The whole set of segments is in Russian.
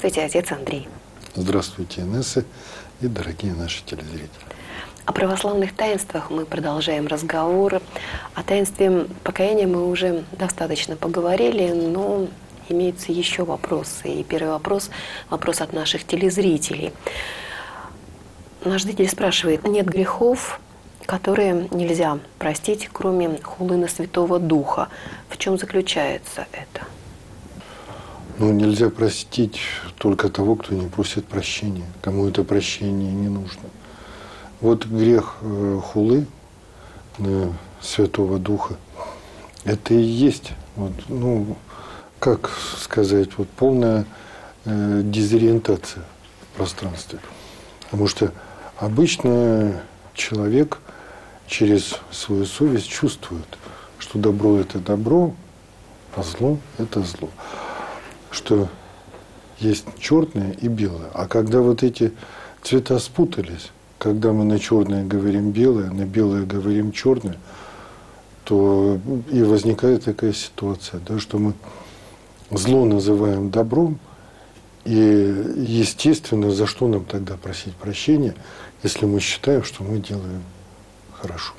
Здравствуйте, отец Андрей. Здравствуйте, Инесса и дорогие наши телезрители. О православных таинствах мы продолжаем разговор. О таинстве покаяния мы уже достаточно поговорили, но имеются еще вопросы. И первый вопрос от наших телезрителей. Наш зритель спрашивает: нет грехов, которые нельзя простить, кроме хулы на Святого Духа. В чем заключается это? Ну, нельзя простить только того, кто не просит прощения, кому это прощение не нужно. Вот грех хулы на Святого Духа, это и есть, вот, ну, как сказать, вот полная дезориентация в пространстве. Потому что обычно человек через свою совесть чувствует, что добро – это добро, а зло – это зло. Что есть черное и белое. А когда вот эти цвета спутались, когда мы на черное говорим белое, на белое говорим черное, то и возникает такая ситуация, да, что мы зло называем добром, и естественно, за что нам тогда просить прощения, если мы считаем, что мы делаем хорошо.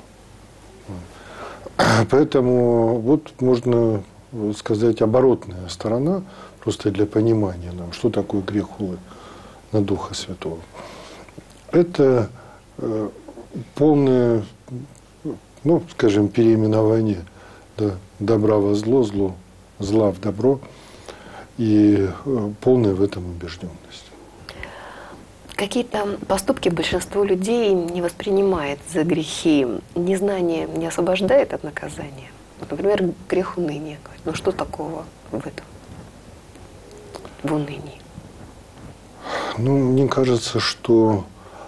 Поэтому вот можно сказать оборотная сторона, просто для понимания нам, что такое грех хулы на Духа Святого. Это полное, ну, скажем, переименование, да, добра во зло, зла в добро, и полная в этом убежденность. Какие-то поступки большинство людей не воспринимает за грехи. Незнание не освобождает от наказания. Вот, например, грех уныния. Ну что такого в этом? В унынии? Ну, мне кажется, что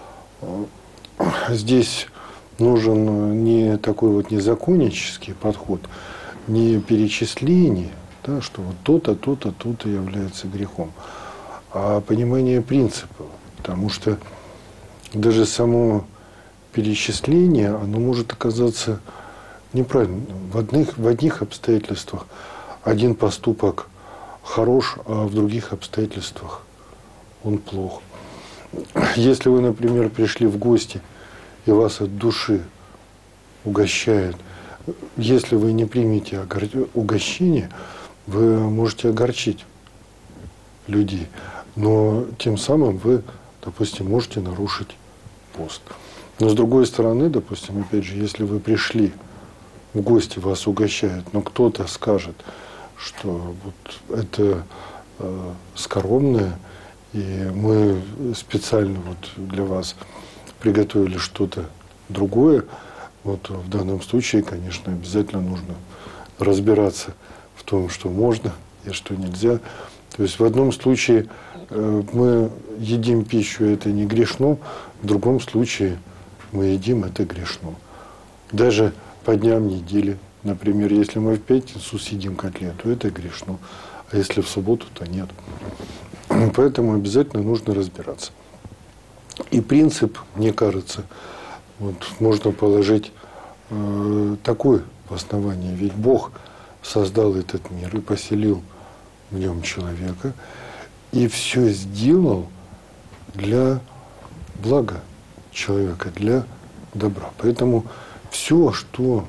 здесь нужен не такой вот незаконнический подход, не перечисление, да, что вот то-то, то-то, то-то является грехом, а понимание принципа. Потому что даже само перечисление, оно может оказаться неправильным. В одних обстоятельствах один поступок хорош, а в других обстоятельствах он плох. Если вы, например, пришли в гости, и вас от души угощают, если вы не примете угощение, вы можете огорчить людей, но тем самым вы, допустим, можете нарушить пост. Но с другой стороны, допустим, опять же, если вы пришли в гости, вас угощают, но кто-то скажет, что вот это скоромное, и мы специально вот для вас приготовили что-то другое, вот в данном случае, конечно, обязательно нужно разбираться в том, что можно и что нельзя. То есть в одном случае мы едим пищу, это не грешно, в другом случае мы едим, это грешно. Даже по дням недели, например, если мы в пятницу съедим котлету, это грешно, а если в субботу, то нет. Поэтому обязательно нужно разбираться. И принцип, мне кажется, вот можно положить такой в основании. Ведь Бог создал этот мир и поселил в нем человека, и все сделал для блага человека, для добра. Поэтому все, что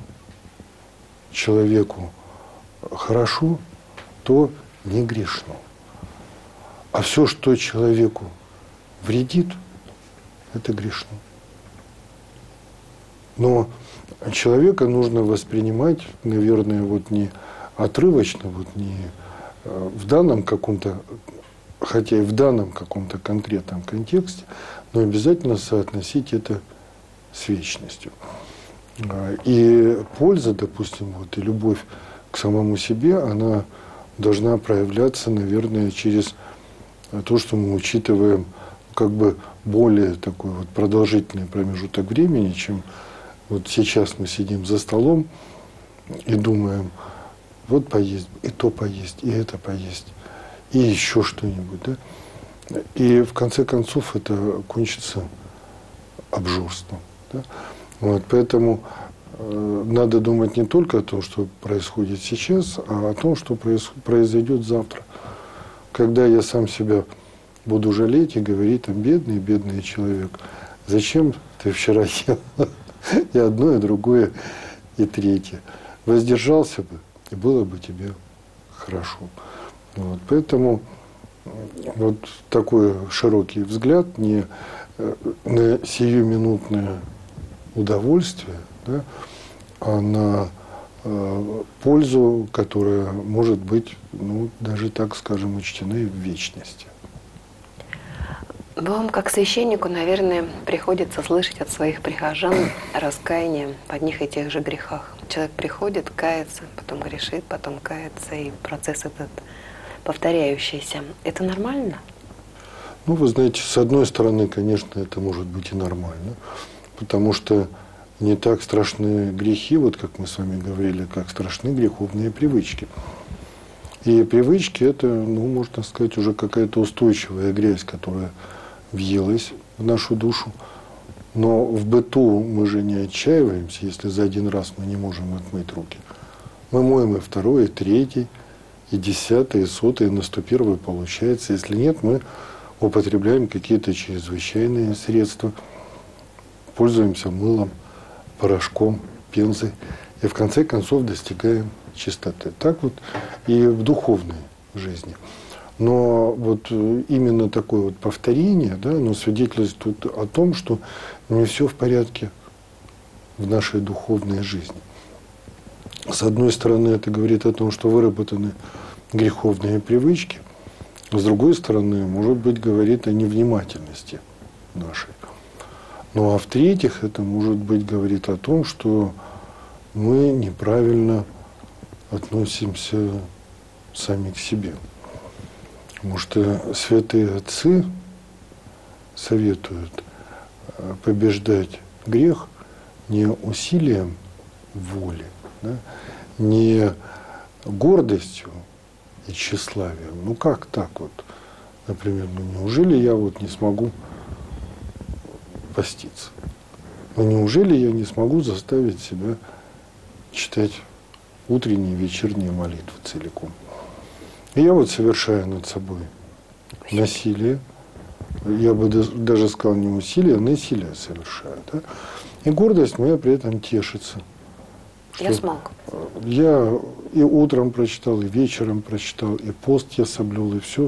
человеку хорошо, то не грешно. А все, что человеку вредит, это грешно. Но человека нужно воспринимать, наверное, вот не отрывочно, вот не в данном каком-то, хотя и в данном каком-то конкретном контексте, но обязательно соотносить это с вечностью. И польза, допустим, вот, и любовь к самому себе, она должна проявляться, наверное, через то, что мы учитываем как бы более такой вот продолжительный промежуток времени, чем вот сейчас мы сидим за столом и думаем, вот поесть, и то поесть, и это поесть, и еще что-нибудь, да? И в конце концов это кончится обжорством. Да? Вот, поэтому надо думать не только о том, что происходит сейчас, а о том, что произойдет завтра. Когда я сам себя буду жалеть и говорить, там, бедный, бедный человек, зачем ты вчера ел и одно, и другое, и третье. Воздержался бы, и было бы тебе хорошо. Вот. Поэтому вот такой широкий взгляд не на сиюминутное удовольствие, да, а на пользу, которая может быть, ну, даже так скажем, учтена и в вечности. Вам, как священнику, наверное, приходится слышать от своих прихожан раскаяние в одних и тех же грехах. Человек приходит, кается, потом грешит, потом кается, и процесс этот повторяющийся. Это нормально? Ну, вы знаете, с одной стороны, конечно, это может быть и нормально, потому что не так страшны грехи, вот как мы с вами говорили, как страшны греховные привычки. И привычки – это, ну, можно сказать, уже какая-то устойчивая грязь, которая въелась в нашу душу. Но в быту мы же не отчаиваемся, если за один раз мы не можем отмыть руки. Мы моем и второй, и третий, и 10-й, и 100-й, и на 101-й получается. Если нет, мы употребляем какие-то чрезвычайные средства, пользуемся мылом, порошком, пензой, и в конце концов достигаем чистоты. Так вот и в духовной жизни. Но вот именно такое вот повторение, да, оно свидетельствует о том, что не все в порядке в нашей духовной жизни. С одной стороны, это говорит о том, что выработаны греховные привычки, с другой стороны, может быть, говорит о невнимательности нашей. Ну а в-третьих, это, может быть, говорит о том, что мы неправильно относимся сами к себе. Потому что святые отцы советуют побеждать грех не усилием воли, да, не гордостью и тщеславием. Ну как так вот? Например, ну неужели я вот не смогу поститься? Ну неужели я не смогу заставить себя читать утренние и вечерние молитвы целиком? И я вот совершаю над собой насилие. Я бы даже сказал не усилие, а насилие совершаю. Да? И гордость моя при этом тешится. Я смог. Я и утром прочитал, и вечером прочитал, и пост я соблюл, и все,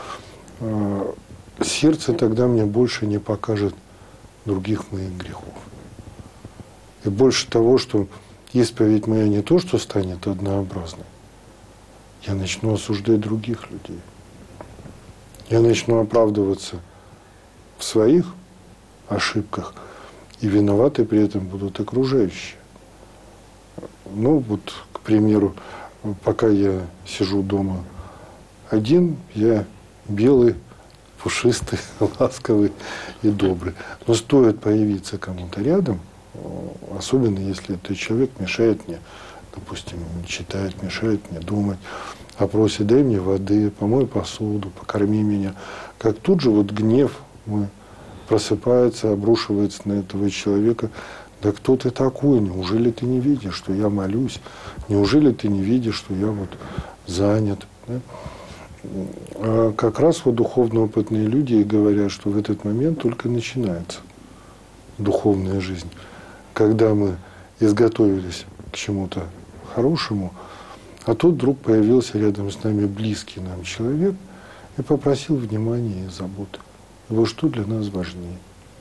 но сердце тогда мне больше не покажет других моих грехов. И больше того, что исповедь моя не то, что станет однообразной, я начну осуждать других людей. Я начну оправдываться в своих ошибках, и виноваты при этом будут окружающие. Ну вот, к примеру, пока я сижу дома один, я белый, пушистый, ласковый и добрый. Но стоит появиться кому-то рядом, особенно если этот человек мешает мне, допустим, читать, мешает мне думать, а просит: дай мне воды, помой посуду, покорми меня. Как тут же вот гнев мой просыпается, обрушивается на этого человека. Да кто ты такой? Неужели ты не видишь, что я молюсь? Неужели ты не видишь, что я вот занят? Да? А как раз вот духовно опытные люди и говорят, что в этот момент только начинается духовная жизнь. Когда мы изготовились к чему-то хорошему, а тут вдруг появился рядом с нами близкий нам человек и попросил внимания и заботы. И вот что для нас важнее.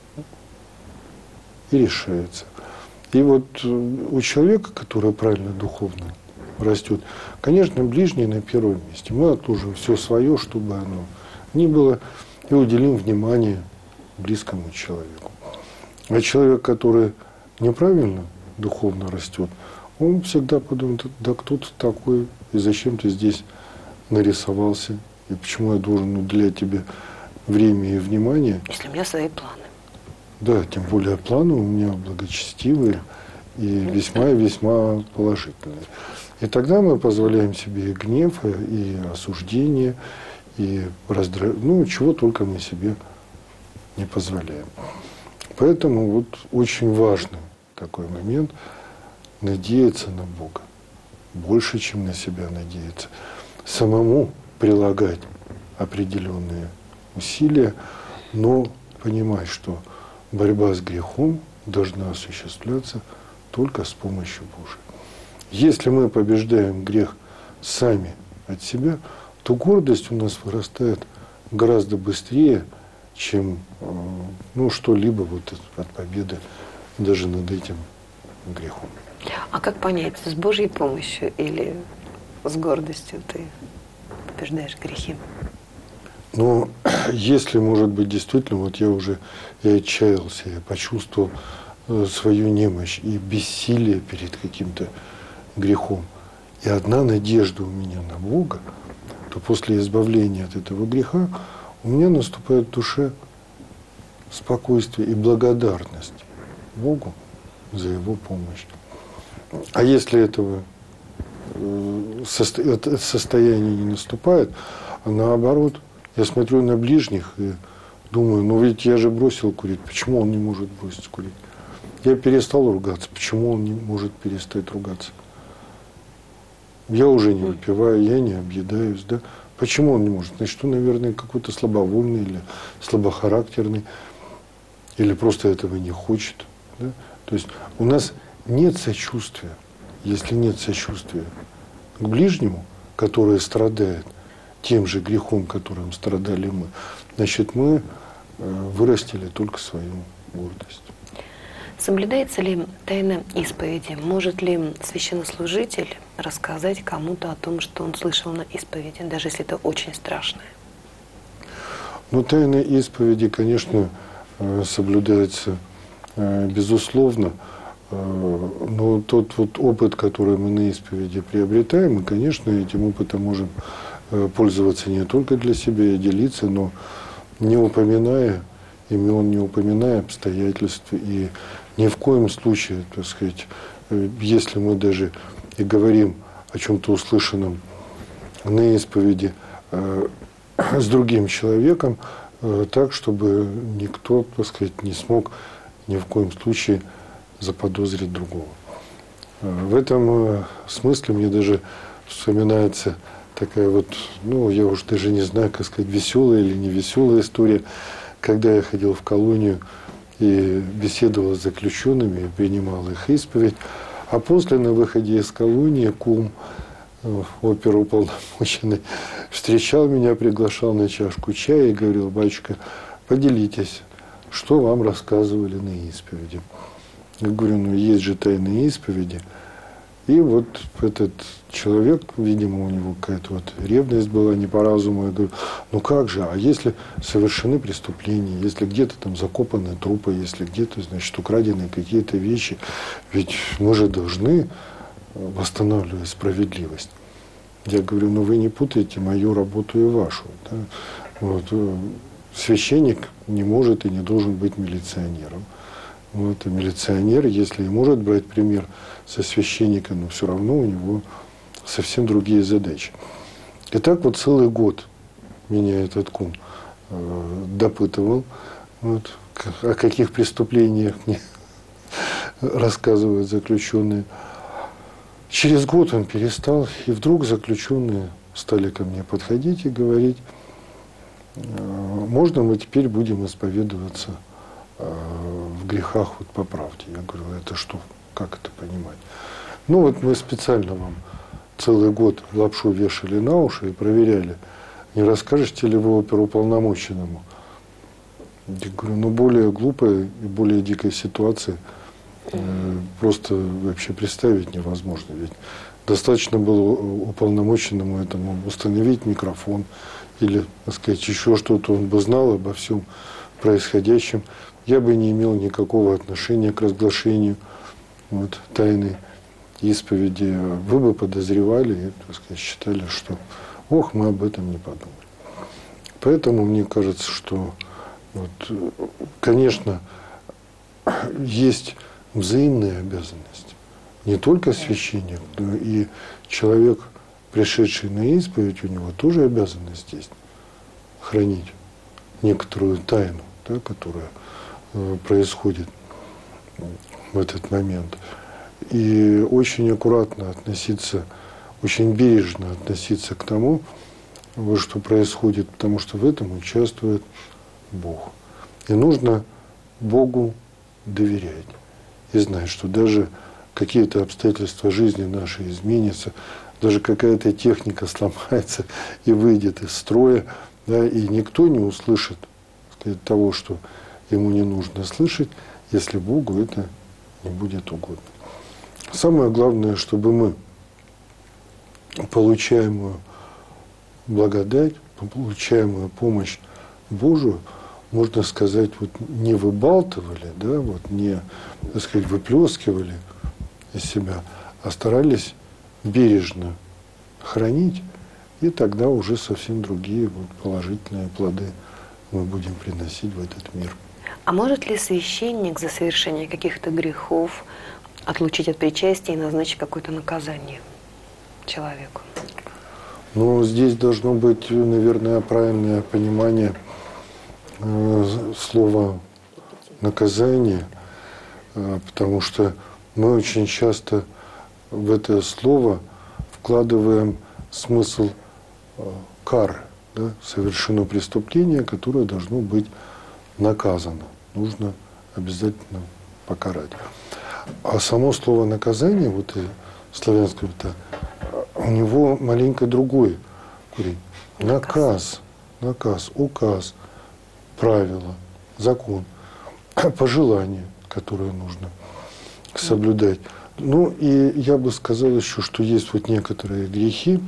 И решается. И вот у человека, который правильно духовно растет, конечно, ближний на первом месте. Мы отложим все свое, чтобы оно ни было, и уделим внимание близкому человеку. А человек, который неправильно духовно растет, он всегда подумает: да кто ты такой, и зачем ты здесь нарисовался, и почему я должен уделять тебе время и внимание. Если у меня свои планы. Да, тем более планы у меня благочестивые и весьма и весьма положительные. И тогда мы позволяем себе и гнев, и осуждение, и ну, чего только мы себе не позволяем. Поэтому вот очень важный такой момент – надеяться на Бога. Больше, чем на себя надеяться. Самому прилагать определенные усилия, но понимать, что борьба с грехом должна осуществляться только с помощью Божией. Если мы побеждаем грех сами от себя, то гордость у нас вырастает гораздо быстрее, чем что-либо вот от победы даже над этим грехом. А как понять, с Божьей помощью или с гордостью ты побеждаешь грехи? Но если, может быть, действительно, вот я отчаялся, я почувствовал свою немощь и бессилие перед каким-то грехом, и одна надежда у меня на Бога, то после избавления от этого греха у меня наступает в душе спокойствие и благодарность Богу за Его помощь. А если этого состояния не наступает, а наоборот, я смотрю на ближних и думаю, ну ведь я же бросил курить, почему он не может бросить курить? Я перестал ругаться, почему он не может перестать ругаться? Я уже не выпиваю, я не объедаюсь, да? Почему он не может? Значит, он, наверное, какой-то слабовольный или слабохарактерный, или просто этого не хочет. Да? То есть у нас нет сочувствия. Если нет сочувствия к ближнему, который страдает тем же грехом, которым страдали мы, значит, мы вырастили только свою гордость. Соблюдается ли тайна исповеди? Может ли священнослужитель рассказать кому-то о том, что он слышал на исповеди, даже если это очень страшное? Ну, тайна исповеди, конечно, соблюдается безусловно, но тот вот опыт, который мы на исповеди приобретаем, мы, конечно, этим опытом можем пользоваться не только для себя и делиться, но не упоминая имен, не упоминая обстоятельств и ни в коем случае, так сказать, если мы даже и говорим о чем-то услышанном на исповеди с другим человеком, так, чтобы никто, так сказать, не смог ни в коем случае заподозрить другого. В этом смысле мне даже вспоминается такая вот, ну, я уж даже не знаю, как сказать, веселая или не веселая история, когда я ходил в колонию и беседовал с заключенными, принимал их исповедь, а после на выходе из колонии кум, оперуполномоченный, встречал меня, приглашал на чашку чая и говорил: батюшка, поделитесь, что вам рассказывали на исповеди. Я говорю, ну есть же тайные исповеди. И вот этот человек, видимо, у него какая-то вот ревность была не по разуму. Я говорю, ну как же, а если совершены преступления, если где-то там закопаны трупы, если где-то, значит, украдены какие-то вещи, ведь мы же должны восстанавливать справедливость. Я говорю, ну вы не путаете мою работу и вашу. Да? Вот. Священник не может и не должен быть милиционером. Вот, и милиционер, если и может брать пример со священника, но все равно у него совсем другие задачи. И так вот целый год меня этот кум допытывал, вот, о каких преступлениях мне рассказывают заключенные. Через год он перестал, и вдруг заключенные стали ко мне подходить и говорить, можно мы теперь будем исповедоваться в грехах вот по правде. Я говорю, это что, как это понимать? Ну вот мы специально вам целый год лапшу вешали на уши и проверяли, не расскажете ли вы оперуполномоченному. Я говорю, ну более глупой и более дикой ситуации просто вообще представить невозможно. Ведь достаточно было уполномоченному этому установить микрофон или, так сказать, еще что-то, он бы знал обо всем происходящем. Я бы не имел никакого отношения к разглашению вот, тайны исповеди. Вы бы подозревали и, так сказать, считали, что ох, мы об этом не подумали. Поэтому мне кажется, что вот, конечно, есть взаимная обязанность. Не только священник, но и человек, пришедший на исповедь, у него тоже обязанность есть хранить некоторую тайну, да, которая происходит в этот момент. И очень аккуратно относиться, очень бережно относиться к тому, вот что происходит, потому что в этом участвует Бог. И нужно Богу доверять и знать, что даже какие-то обстоятельства жизни нашей изменятся, даже какая-то техника сломается и выйдет из строя, да, и никто не услышит, так сказать, того, что ему не нужно слышать, если Богу это не будет угодно. Самое главное, чтобы мы получаемую благодать, получаемую помощь Божию, можно сказать, вот не выбалтывали, да, вот не, так сказать, выплескивали из себя, а старались бережно хранить, и тогда уже совсем другие вот положительные плоды мы будем приносить в этот мир. А может ли священник за совершение каких-то грехов отлучить от причастия и назначить какое-то наказание человеку? Но здесь должно быть, наверное, правильное понимание слова «наказание», потому что мы очень часто в это слово вкладываем смысл кары. Да? Совершено преступление, которое должно быть наказано. Нужно обязательно покарать. А само слово «наказание», вот славянское-то, у него маленько другой корень. Наказ, указ, правило, закон, пожелание, которое нужно соблюдать. Ну и я бы сказал еще, что есть вот некоторые грехи,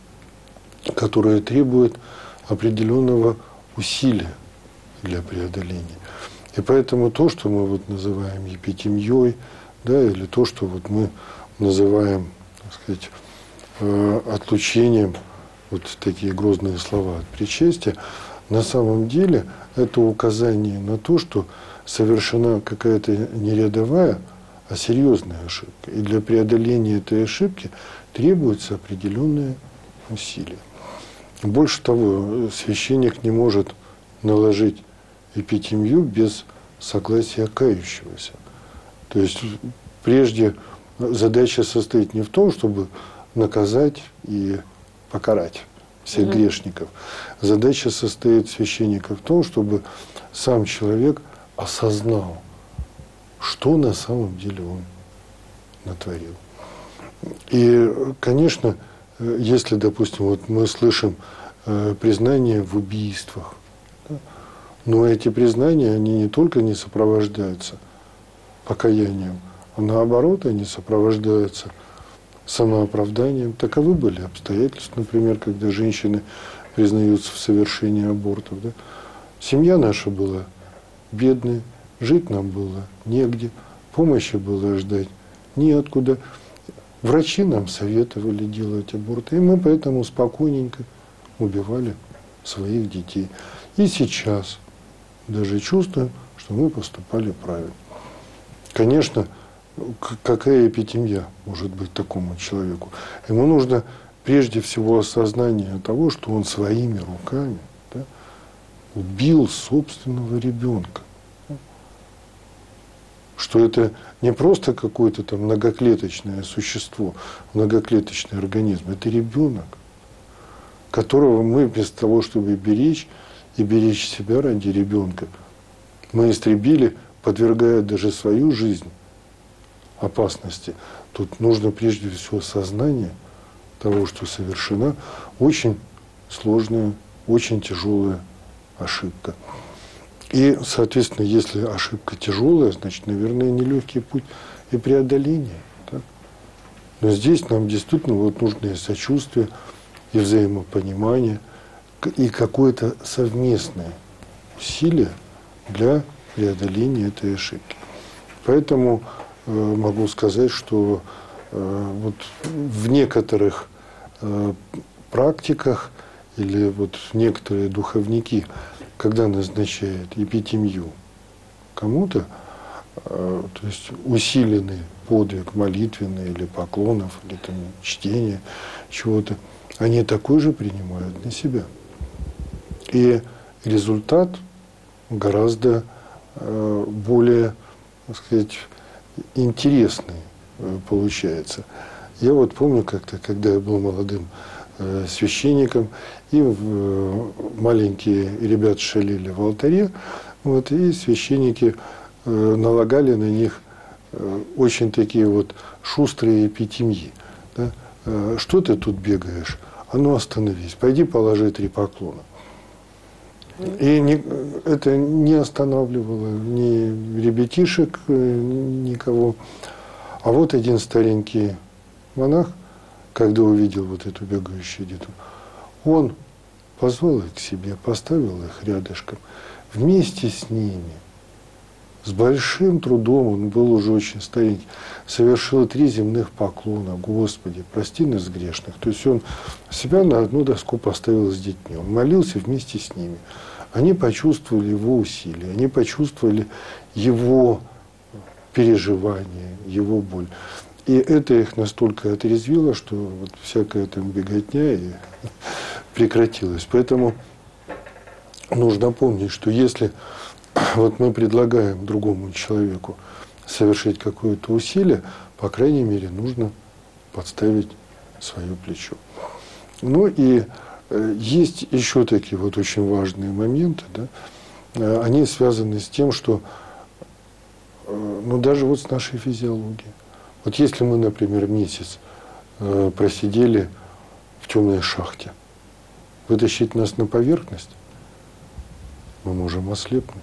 которые требуют определенного усилия для преодоления. И поэтому то, что мы вот называем епитемьей, да, или то, что вот мы называем, так сказать, отлучением, вот такие грозные слова от причастия, на самом деле это указание на то, что совершена какая-то не рядовая, а серьезная ошибка. И для преодоления этой ошибки требуются определенные усилия. Больше того, священник не может наложить епитемью без согласия кающегося. То есть прежде задача состоит не в том, чтобы наказать и покарать всех грешников. Задача состоит священника в том, чтобы сам человек осознал, что на самом деле он натворил. И, конечно, если, допустим, вот мы слышим признания в убийствах, да, но эти признания, они не только не сопровождаются покаянием, а наоборот, они сопровождаются самооправданием. Таковы были обстоятельства, например, когда женщины признаются в совершении абортов. Да. Семья наша была бедная, жить нам было негде, помощи было ждать неоткуда. Врачи нам советовали делать аборты, и мы поэтому спокойненько убивали своих детей. И сейчас даже чувствуем, что мы поступали правильно. Конечно, какая епитемья может быть такому человеку? Ему нужно прежде всего осознание того, что он своими руками, да, убил собственного ребенка. Что это не просто какое-то там многоклеточное существо, многоклеточный организм, это ребенок, которого мы вместо того, чтобы беречь и беречь себя ради ребенка, мы истребили, подвергая даже свою жизнь опасности. Тут нужно прежде всего сознание того, что совершена очень сложная, очень тяжелая ошибка. И, соответственно, если ошибка тяжелая, значит, наверное, нелегкий путь и преодоление. Да? Но здесь нам действительно вот нужно и сочувствие, и взаимопонимание, и какое-то совместное усилие для преодоления этой ошибки. Поэтому могу сказать, что вот в некоторых практиках или вот некоторые духовники, когда назначают епитемью кому-то, то есть усиленный подвиг молитвенный или поклонов, или там чтение чего-то, они такой же принимают на себя. И результат гораздо более, так сказать, интересный получается. Я вот помню как-то, когда я был молодым священникам, и маленькие ребята шалили в алтаре, вот, и священники налагали на них очень такие вот шустрые эпитемьи. Да? Что ты тут бегаешь? А ну остановись, пойди положи 3 поклона. И это не останавливало ни ребятишек, никого. А вот один старенький монах, когда увидел вот эту бегающую дету, он позвал их к себе, поставил их рядышком, вместе с ними, с большим трудом, он был уже очень старенький, совершил 3 земных поклона: Господи, прости нас грешных. То есть он себя на одну доску поставил с детьми, он молился вместе с ними. Они почувствовали его усилия, они почувствовали его переживания, его боль. И это их настолько отрезвило, что вот всякая там беготня и прекратилась. Поэтому нужно помнить, что если вот мы предлагаем другому человеку совершить какое-то усилие, по крайней мере, нужно подставить свое плечо. Ну и есть еще такие вот очень важные моменты, да? Они связаны с тем, что ну, даже вот с нашей физиологией. Вот если мы, например, месяц просидели в темной шахте, вытащить нас на поверхность, мы можем ослепнуть.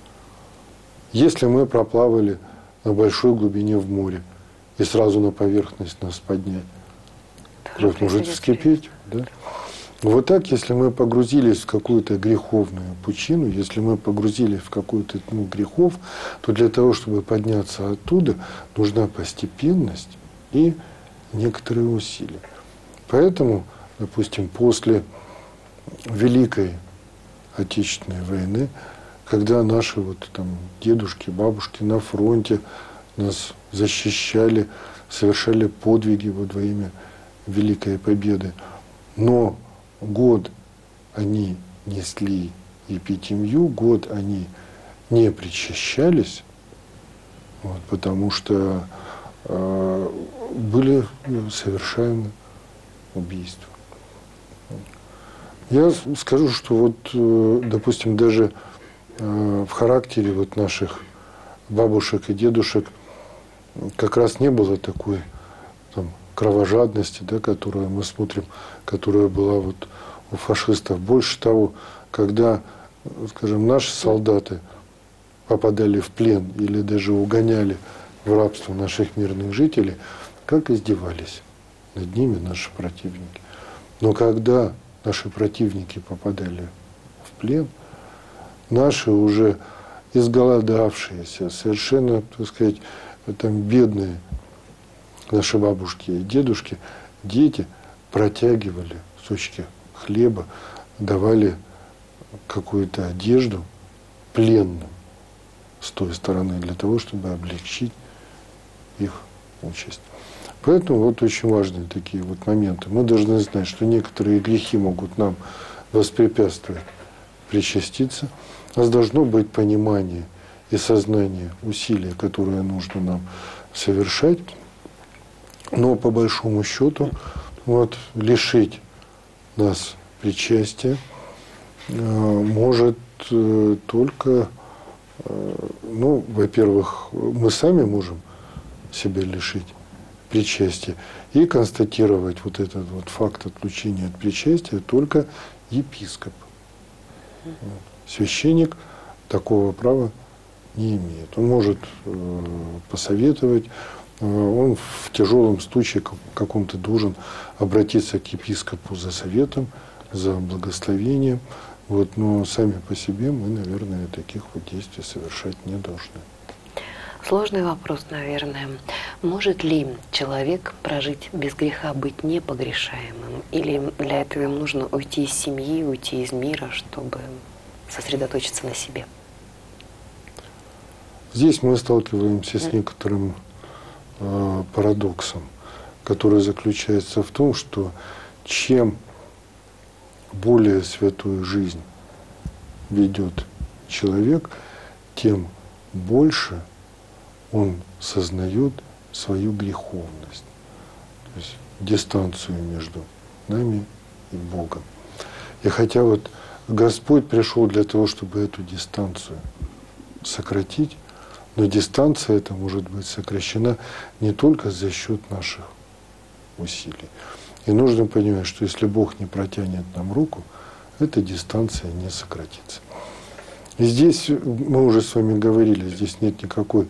Если мы проплавали на большой глубине в море и сразу на поверхность нас поднять, кровь может вскипеть. Да? Вот так, если мы погрузились в какую-то греховную пучину, если мы погрузились в какую-то тьму грехов, то для того, чтобы подняться оттуда, нужна постепенность и некоторые усилия. Поэтому, допустим, после Великой Отечественной войны, когда наши вот там дедушки, бабушки на фронте нас защищали, совершали подвиги вот во имя Великой Победы, но год они несли епитемью, год они не причащались, вот, потому что были совершены убийства. Я скажу, что вот, допустим, даже в характере вот наших бабушек и дедушек как раз не было такой там кровожадности, да, которую мы смотрим, которая была вот у фашистов. Больше того, когда, скажем, наши солдаты попадали в плен или даже угоняли в рабство наших мирных жителей, как издевались над ними наши противники. Но когда наши противники попадали в плен, наши уже изголодавшиеся, совершенно, так сказать, там бедные наши бабушки и дедушки, дети протягивали кусочки хлеба, давали какую-то одежду пленным с той стороны для того, чтобы облегчить их участь. Поэтому вот очень важные такие вот моменты. Мы должны знать, что некоторые грехи могут нам воспрепятствовать причаститься. У нас должно быть понимание и сознание усилия, которые нужно нам совершать. Но по большому счету вот, лишить нас причастия может только, ну, во-первых, мы сами можем себя лишить причастия и констатировать вот этот вот факт отлучения от причастия только епископ. Священник такого права не имеет. Он может посоветовать, он в тяжелом случае каком-то должен обратиться к епископу за советом, за благословением. Вот, но сами по себе мы, наверное, таких вот действий совершать не должны. Сложный вопрос, наверное. Может ли человек прожить без греха, быть непогрешаемым? Или для этого им нужно уйти из семьи, уйти из мира, чтобы сосредоточиться на себе? Здесь мы сталкиваемся с некоторым парадоксом, который заключается в том, что чем более святую жизнь ведет человек, тем больше он сознает свою греховность, то есть дистанцию между нами и Богом. И хотя вот Господь пришел для того, чтобы эту дистанцию сократить, но дистанция эта может быть сокращена не только за счет наших усилий. И нужно понимать, что если Бог не протянет нам руку, эта дистанция не сократится. И здесь, мы уже с вами говорили, здесь нет никакой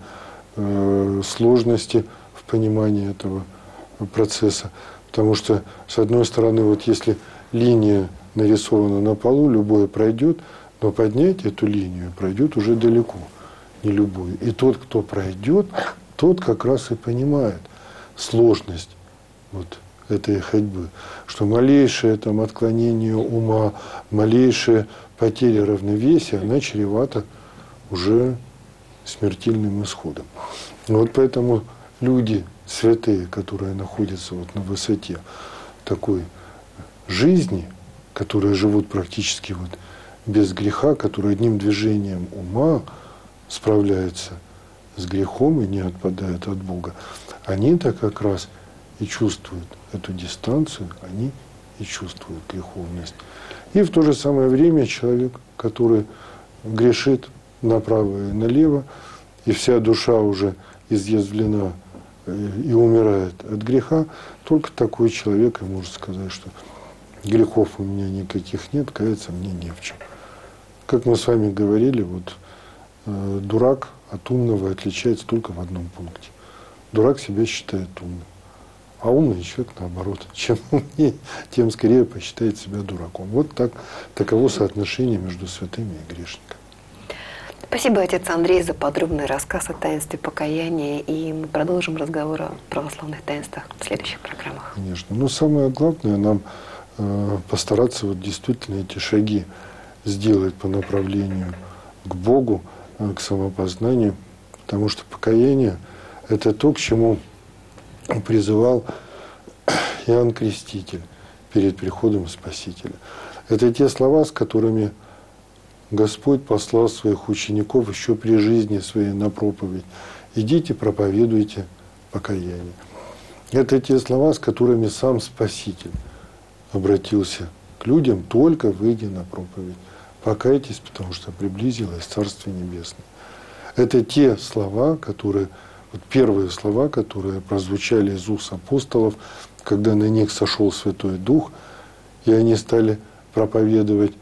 сложности в понимании этого процесса. Потому что, с одной стороны, вот если линия нарисована на полу, любое пройдет, но поднять эту линию пройдет уже далеко, не любой. И тот, кто пройдет, тот как раз и понимает сложность вот этой ходьбы, что малейшее там отклонение ума, малейшая потеря равновесия, она чревата уже смертельным исходом. Вот поэтому люди святые, которые находятся вот на высоте такой жизни, которые живут практически вот без греха, которые одним движением ума справляются с грехом и не отпадают от Бога, они-то как раз и чувствуют эту дистанцию, они и чувствуют греховность. И в то же самое время человек, который грешит направо и налево, и вся душа уже изъязвлена и умирает от греха, только такой человек и может сказать, что грехов у меня никаких нет, каяться мне не в чем. Как мы с вами говорили, вот дурак от умного отличается только в одном пункте. Дурак себя считает умным. А умный человек, наоборот, чем умнее, тем скорее посчитает себя дураком. Вот таково соотношение между святыми и грешниками. Спасибо, отец Андрей, за подробный рассказ о таинстве покаяния. И мы продолжим разговор о православных таинствах в следующих программах. Конечно. Но самое главное нам постараться вот действительно эти шаги сделать по направлению к Богу, к самопознанию. Потому что покаяние – это то, к чему призывал Иоанн Креститель перед приходом Спасителя. Это те слова, с которыми Господь послал своих учеников еще при жизни своей на проповедь. Идите, проповедуйте покаяние. Это те слова, с которыми сам Спаситель обратился к людям, только выйдя на проповедь. Покайтесь, потому что приблизилось Царствие Небесное. Это те слова, которые, вот первые слова, которые прозвучали из уст апостолов, когда на них сошел Святой Дух, и они стали проповедовать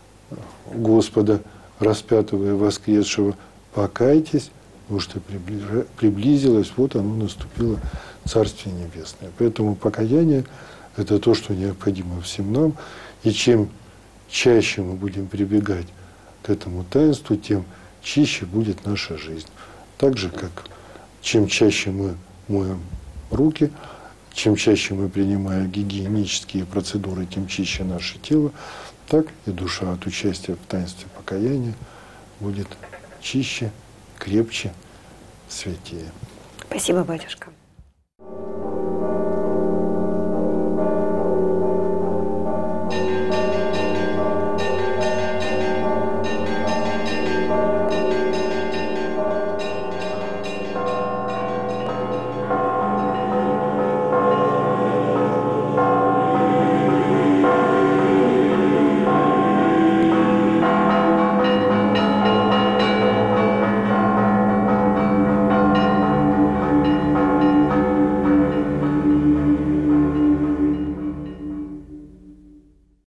Господа, распятого и воскресшего: покайтесь, потому что приблизилось, вот оно наступило, Царствие Небесное. Поэтому покаяние – это то, что необходимо всем нам. И чем чаще мы будем прибегать к этому таинству, тем чище будет наша жизнь. Так же, как чем чаще мы моем руки, чем чаще мы принимаем гигиенические процедуры, тем чище наше тело, так и душа от участия в таинстве покаяния будет чище, крепче, святее. Спасибо, батюшка.